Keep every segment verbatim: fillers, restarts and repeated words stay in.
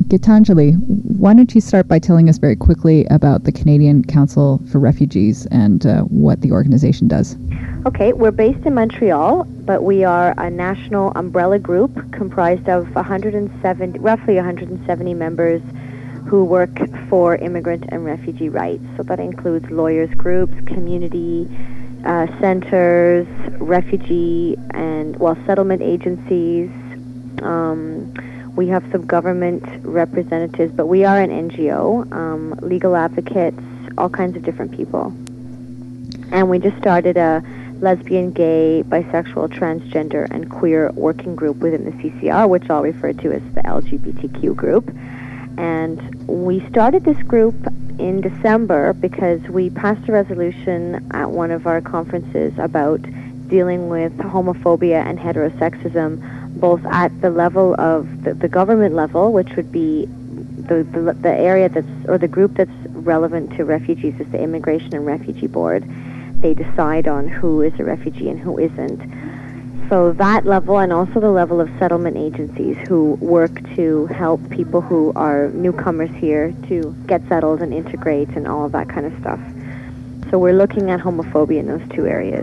Gitanjali, why don't you start by telling us very quickly about the Canadian Council for Refugees and uh, what the organization does? Okay, we're based in Montreal, but we are a national umbrella group comprised of one hundred seventy, roughly one hundred seventy members who work for immigrant and refugee rights. So that includes lawyers groups, community uh, centers, refugee and, well, settlement agencies. Um, we have some government representatives, but we are an N G O, um, legal advocates, all kinds of different people. And we just started a lesbian, gay, bisexual, transgender, and queer working group within the C C R, which I'll refer to as the L G B T Q group. And we started this group in December because we passed a resolution at one of our conferences about dealing with homophobia and heterosexism, both at the level of the, the government level, which would be the, the, the area that's, or the group that's relevant to refugees is the Immigration and Refugee Board. They decide on who is a refugee and who isn't. So that level, and also the level of settlement agencies who work to help people who are newcomers here to get settled and integrate and all of that kind of stuff. So we're looking at homophobia in those two areas.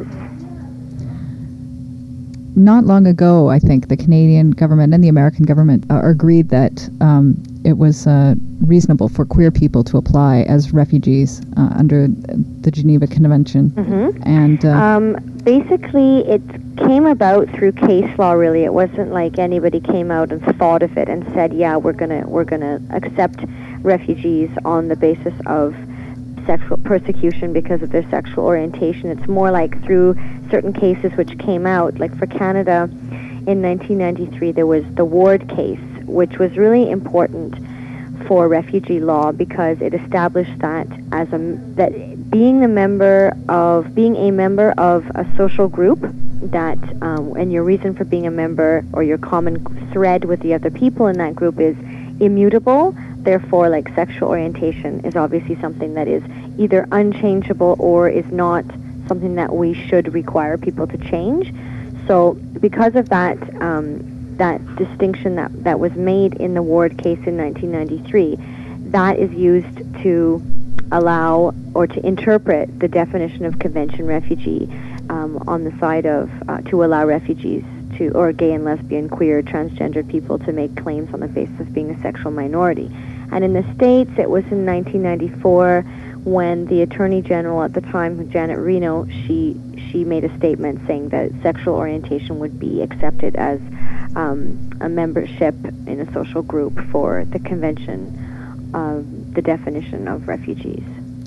Not long ago, I think, the Canadian government and the American government uh, agreed that um, it was uh, reasonable for queer people to apply as refugees uh, under the Geneva Convention. Mm-hmm. And uh, um, basically, it came about through case law. Really, it wasn't like anybody came out and thought of it and said, "Yeah, we're gonna we're gonna accept refugees on the basis of sexual persecution because of their sexual orientation." It's more like through certain cases which came out. Like for Canada, in nineteen ninety-three, there was the Ward case, which was really important for refugee law because it established that as a that being the member of being a member of a social group that um, and your reason for being a member or your common thread with the other people in that group is immutable. Therefore, like sexual orientation is obviously something that is either unchangeable or is not something that we should require people to change. So because of that um, that distinction that, that was made in the Ward case in nineteen ninety-three, that is used to allow or to interpret the definition of convention refugee um, on the side of uh, to allow refugees to, or gay and lesbian, queer, transgendered people to make claims on the basis of being a sexual minority. And in the States, it was in nineteen ninety-four when the Attorney General at the time, Janet Reno, she she made a statement saying that sexual orientation would be accepted as um, a membership in a social group for the Convention of the definition of refugees.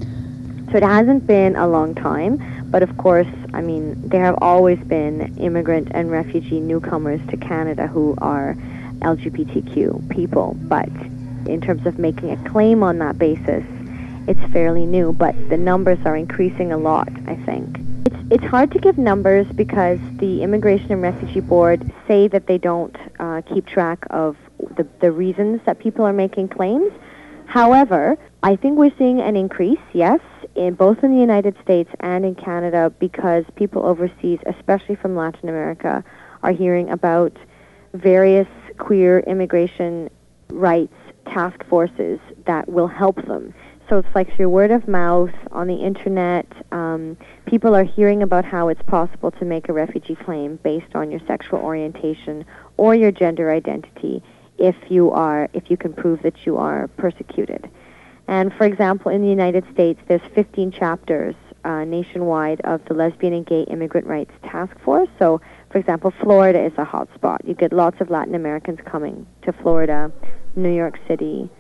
So it hasn't been a long time, but of course, I mean, there have always been immigrant and refugee newcomers to Canada who are L G B T Q people, but in terms of making a claim on that basis, it's fairly new, but the numbers are increasing a lot, I think. It's, it's hard to give numbers because the Immigration and Refugee Board say that they don't uh, keep track of the, the reasons that people are making claims. However, I think we're seeing an increase, yes, in both in the United States and in Canada because people overseas, especially from Latin America, are hearing about various queer immigration rights task forces that will help them. So it's like through word of mouth, on the internet, um, people are hearing about how it's possible to make a refugee claim based on your sexual orientation or your gender identity if you are, if you can prove that you are persecuted. And for example, in the United States, there's fifteen chapters uh, nationwide of the Lesbian and Gay Immigrant Rights Task Force. So, for example, Florida is a hot spot. You get lots of Latin Americans coming to Florida, New York City.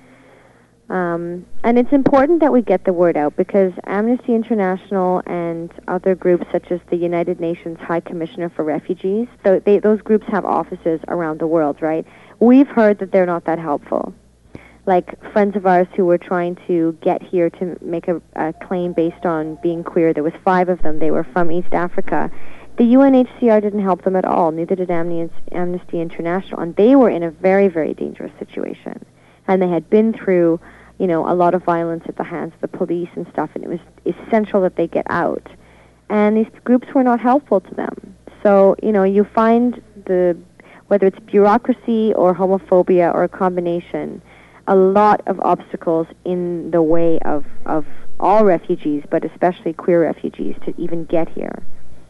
Um, and it's important that we get the word out because Amnesty International and other groups such as the United Nations High Commissioner for Refugees, so they, those groups have offices around the world, right? We've heard that they're not that helpful. Like friends of ours who were trying to get here to make a, a claim based on being queer, there was five of them. They were from East Africa. The U N H C R didn't help them at all, neither did Amnesty International, and they were in a very, very dangerous situation. And they had been through, you know, a lot of violence at the hands of the police and stuff, and it was essential that they get out. And these groups were not helpful to them. So, you know, you find the, whether it's bureaucracy or homophobia or a combination, a lot of obstacles in the way of, of all refugees, but especially queer refugees, to even get here.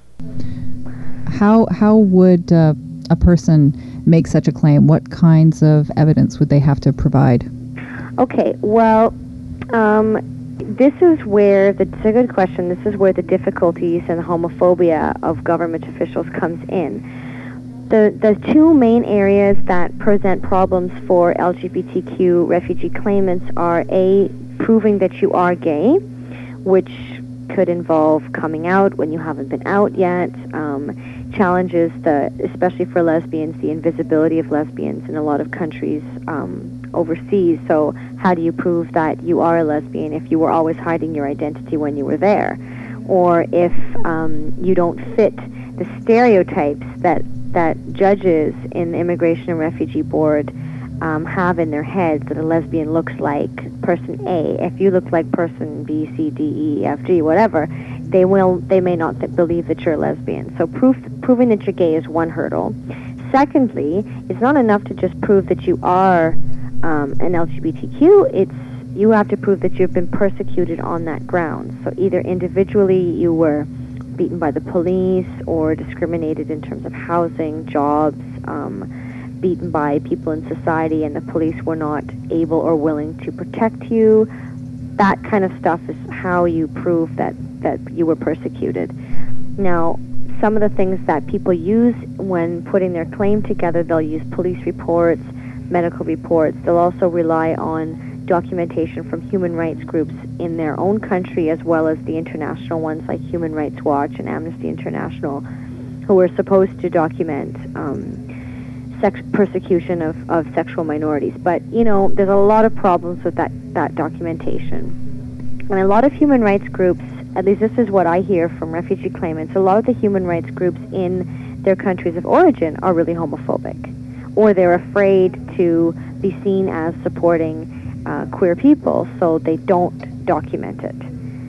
How how would uh, a person make such a claim? What kinds of evidence would they have to provide? Okay, well, um, this is where, the, it's a good question, this is where the difficulties and homophobia of government officials comes in. The, the two main areas that present problems for L G B T Q refugee claimants are A, proving that you are gay, which could involve coming out when you haven't been out yet, um, challenges, the, especially for lesbians, the invisibility of lesbians in a lot of countries um, overseas. So how do you prove that you are a lesbian if you were always hiding your identity when you were there? Or if um, you don't fit the stereotypes that, that judges in the Immigration and Refugee Board um, have in their heads, that a lesbian looks like person A. If you look like person B, C, D, E, F, G, whatever, they will, they may not th- believe that you're a lesbian. So proof, proving that you're gay is one hurdle. Secondly, it's not enough to just prove that you are um, an L G B T Q. It's, you have to prove that you've been persecuted on that ground. So either individually you were beaten by the police or discriminated in terms of housing, jobs, um, beaten by people in society, and the police were not able or willing to protect you. That kind of stuff is how you prove that, that you were persecuted. Now, some of the things that people use when putting their claim together, they'll use police reports, medical reports. They'll also rely on documentation from human rights groups in their own country, as well as the international ones like Human Rights Watch and Amnesty International, who are supposed to document um, sex persecution of, of sexual minorities. But, you know, there's a lot of problems with that, that documentation. And a lot of human rights groups, at least this is what I hear from refugee claimants, a lot of the human rights groups in their countries of origin are really homophobic, or they're afraid to be seen as supporting uh, queer people, so they don't document it.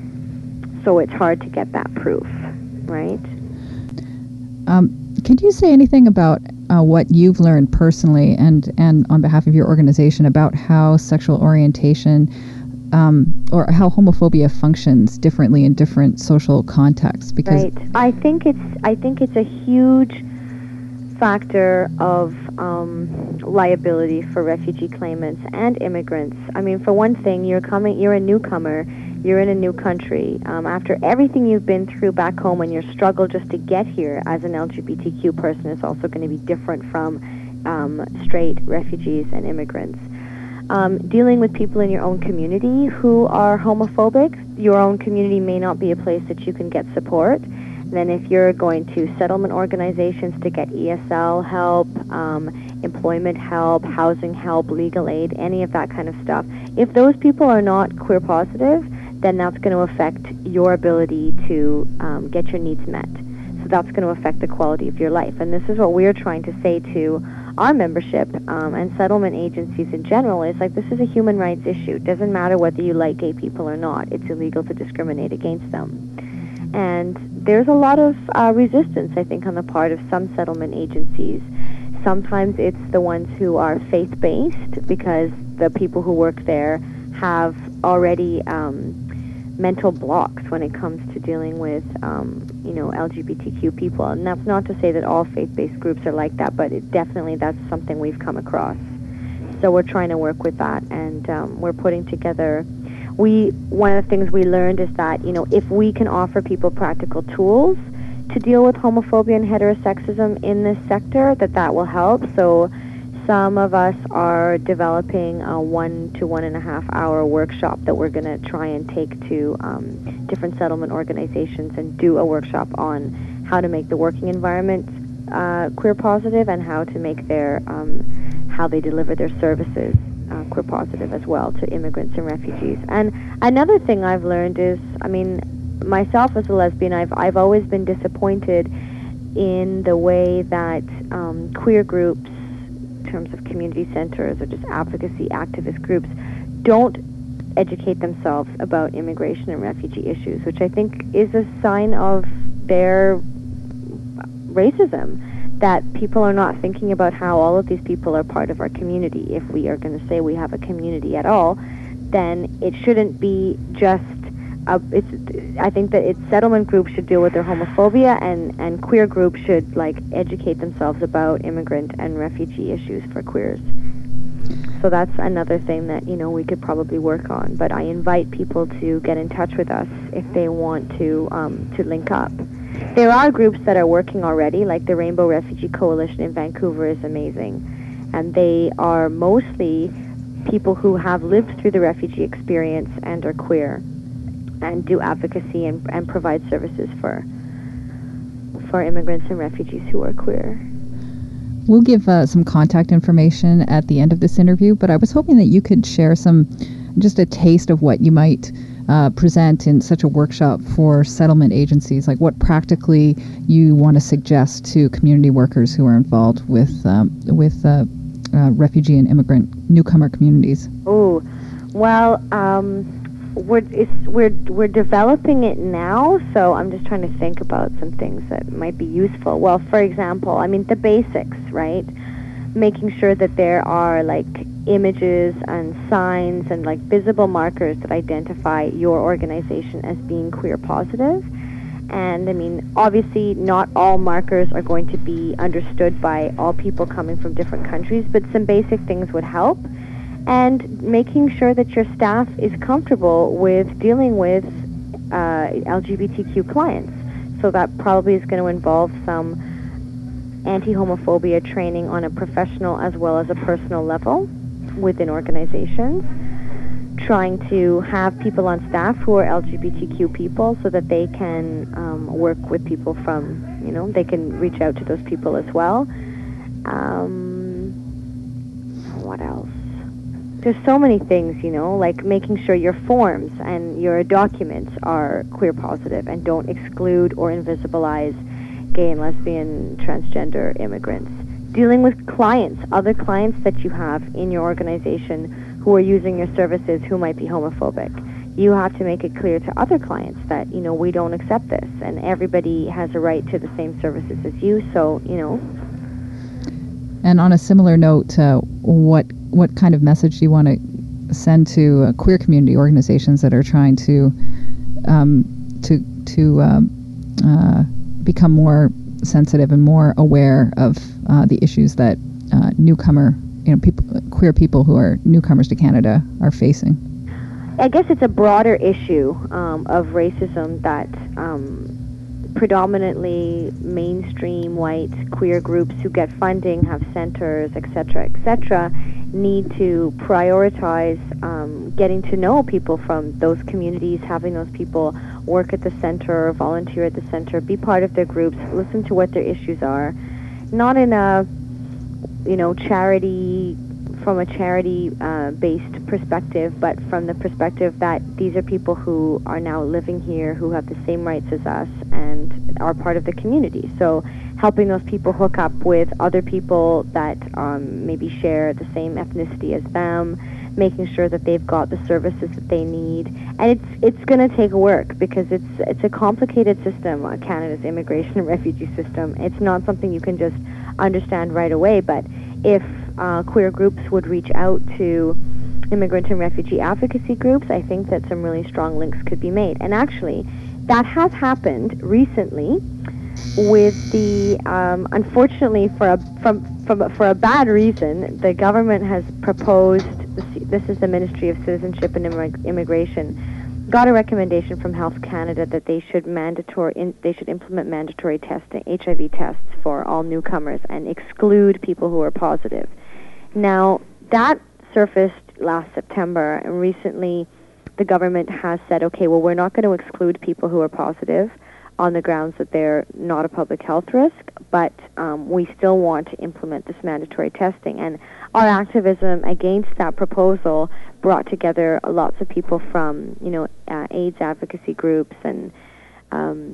So it's hard to get that proof, right? Um, could you say anything about uh, what you've learned personally and, and on behalf of your organization about how sexual orientation um, or how homophobia functions differently in different social contexts? Because right. I think it's I think it's a huge factor of um, liability for refugee claimants and immigrants. I mean, for one thing, you're coming, you're a newcomer. You're in a new country. Um, after everything you've been through back home, and your struggle just to get here as an L G B T Q person is also going to be different from um, straight refugees and immigrants. Um, dealing with people in your own community who are homophobic, your own community may not be a place that you can get support. Then if you're going to settlement organizations to get E S L help, um, employment help, housing help, legal aid, any of that kind of stuff, if those people are not queer positive, then that's going to affect your ability to um, get your needs met. So that's going to affect the quality of your life. And this is what we're trying to say to our membership um, and settlement agencies in general, is like, this is a human rights issue. It doesn't matter whether you like gay people or not. It's illegal to discriminate against them. And there's a lot of uh, resistance, I think, on the part of some settlement agencies. Sometimes it's the ones who are faith-based, because the people who work there have already um, mental blocks when it comes to dealing with, um, you know, L G B T Q people. And that's not to say that all faith-based groups are like that, but it definitely that's something we've come across. So we're trying to work with that, and um, we're putting together. We one of the things we learned is that, you know, if we can offer people practical tools to deal with homophobia and heterosexism in this sector, that that will help. So some of us are developing a one to one and a half hour workshop that we're going to try and take to um, different settlement organizations and do a workshop on how to make the working environment uh, queer positive, and how to make their um, how they deliver their services uh, queer positive as well to immigrants and refugees. And another thing I've learned is, I mean, myself as a lesbian, I've I've always been disappointed in the way that um, queer groups, in terms of community centers or just advocacy activist groups, don't educate themselves about immigration and refugee issues, which I think is a sign of their racism. that people are not thinking about how all of these people are part of our community. If we are going to say we have a community at all, then it shouldn't be just Uh, it's, I think that it's settlement groups should deal with their homophobia, and, and queer groups should like educate themselves about immigrant and refugee issues for queers. So that's another thing that, you know, we could probably work on. But I invite people to get in touch with us if they want to um, to link up. There are groups that are working already, like the Rainbow Refugee Coalition in Vancouver is amazing, and they are mostly people who have lived through the refugee experience and are queer, and do advocacy and, and provide services for for immigrants and refugees who are queer. We'll give uh, some contact information at the end of this interview, but I was hoping that you could share some, just a taste of what you might uh, present in such a workshop for settlement agencies, like what practically you want to suggest to community workers who are involved with um, with uh, uh, refugee and immigrant newcomer communities. Oh, well, um, We're it's, we're we're developing it now, so I'm just trying to think about some things that might be useful. Well, for example, I mean the basics, right? Making sure that there are like images and signs and like visible markers that identify your organization as being queer positive. And I mean, obviously, not all markers are going to be understood by all people coming from different countries, but some basic things would help. And making sure that your staff is comfortable with dealing with uh, L G B T Q clients. So that probably is going to involve some anti-homophobia training on a professional as well as a personal level within organizations. Trying to have people on staff who are L G B T Q people so that they can um, work with people from, you know, they can reach out to those people as well. Um, what else? There's so many things, you know, like making sure your forms and your documents are queer positive and don't exclude or invisibilize gay and lesbian, transgender immigrants. Dealing with clients, other clients that you have in your organization who are using your services who might be homophobic. You have to make it clear to other clients that, you know, we don't accept this, and everybody has a right to the same services as you, so, you know. And on a similar note, uh, what what kind of message do you want to send to uh, queer community organizations that are trying to um, to to um, uh, become more sensitive and more aware of uh, the issues that uh, newcomer, you know, people, queer people who are newcomers to Canada are facing? I guess it's a broader issue um, of racism that um, predominantly mainstream white queer groups who get funding, have centers, et cetera, et cetera, need to prioritize um, getting to know people from those communities, having those people work at the center, volunteer at the center, be part of their groups, listen to what their issues are, not in a, you know, charity, from a charity-based uh, perspective, but from the perspective that these are people who are now living here, who have the same rights as us, and are part of the community. So helping those people hook up with other people that um, maybe share the same ethnicity as them, making sure that they've got the services that they need. And it's it's going to take work because it's it's a complicated system, uh, Canada's immigration and refugee system. It's not something you can just understand right away, but if uh, queer groups would reach out to immigrant and refugee advocacy groups, I think that some really strong links could be made. And actually, that has happened recently with the, um, unfortunately for a, from, from, for a bad reason, the government has proposed, this is the Ministry of Citizenship and Immig- Immigration, got a recommendation from Health Canada that they should mandatory in, they should implement mandatory testing, H I V tests for all newcomers and exclude people who are positive. Now, that surfaced last September, and recently the government has said, okay, well, we're not going to exclude people who are positive on the grounds that they're not a public health risk, but um, we still want to implement this mandatory testing. And our activism against that proposal brought together lots of people from, you know, uh, AIDS advocacy groups, and um,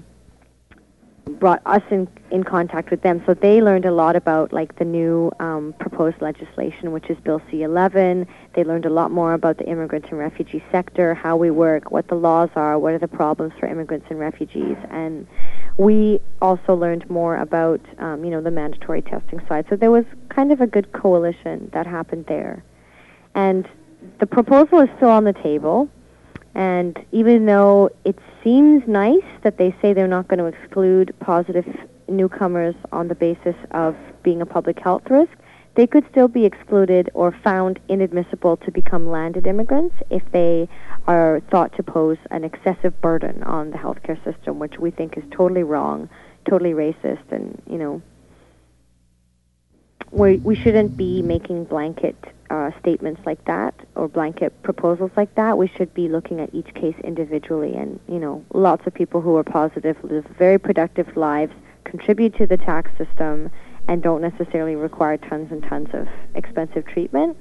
brought us in, in contact with them. So they learned a lot about, like, the new um, proposed legislation, which is Bill C eleven. They learned a lot more about the immigrant and refugee sector, how we work, what the laws are, what are the problems for immigrants and refugees. And we also learned more about, um, you know, the mandatory testing side. So there was kind of a good coalition that happened there. And the proposal is still on the table. And even though it seems nice that they say they're not going to exclude positive newcomers on the basis of being a public health risk, they could still be excluded or found inadmissible to become landed immigrants if they are thought to pose an excessive burden on the healthcare system, which we think is totally wrong, totally racist, and, you know, we we shouldn't be making blanket uh, statements like that or blanket proposals like that. We should be looking at each case individually, and, you know, lots of people who are positive live very productive lives, contribute to the tax system, and don't necessarily require tons and tons of expensive treatment.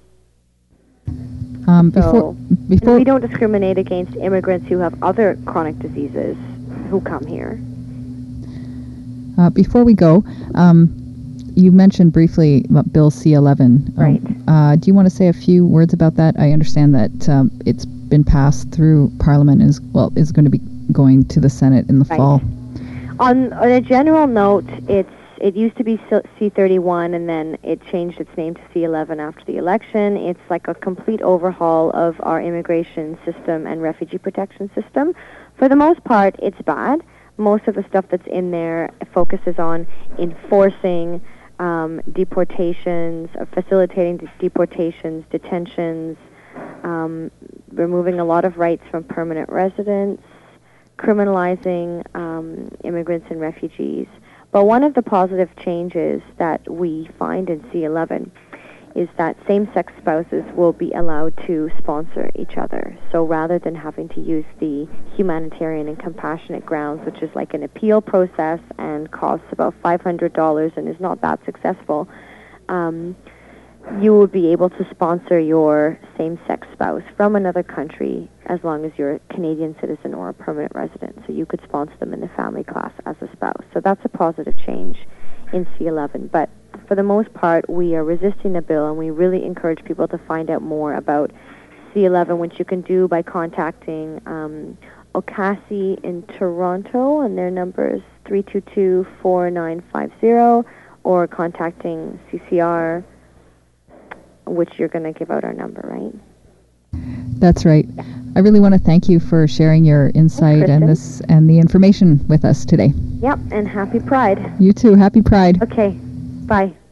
Um, so, before, before we don't discriminate against immigrants who have other chronic diseases who come here. Uh, before we go, um, you mentioned briefly about Bill C eleven. Right. Um, uh, do you want to say a few words about that? I understand that um, it's been passed through Parliament and is, well, is going to be going to the Senate in the right. fall. On, on a general note, it's it used to be C thirty-one, and then it changed its name to C eleven after the election. It's like a complete overhaul of our immigration system and refugee protection system. For the most part, it's bad. Most of the stuff that's in there focuses on enforcing um, deportations, uh, facilitating de- deportations, detentions, um, removing a lot of rights from permanent residents, criminalizing um, immigrants and refugees. But one of the positive changes that we find in C eleven is that same-sex spouses will be allowed to sponsor each other. So rather than having to use the humanitarian and compassionate grounds, which is like an appeal process and costs about five hundred dollars and is not that successful, um, you will be able to sponsor your same-sex spouse from another country as long as you're a Canadian citizen or a permanent resident. So you could sponsor them in the family class as a spouse. So that's a positive change in C eleven. But for the most part, we are resisting the bill, and we really encourage people to find out more about C eleven, which you can do by contacting um, OCASI in Toronto, and their number is three two two, four nine five zero, or contacting C C R, which you're going to give out our number, right? That's right. Yeah. I really want to thank you for sharing your insight Thanks, and this and the information with us today. Yep, and happy Pride. You too. Happy Pride. Okay. Bye.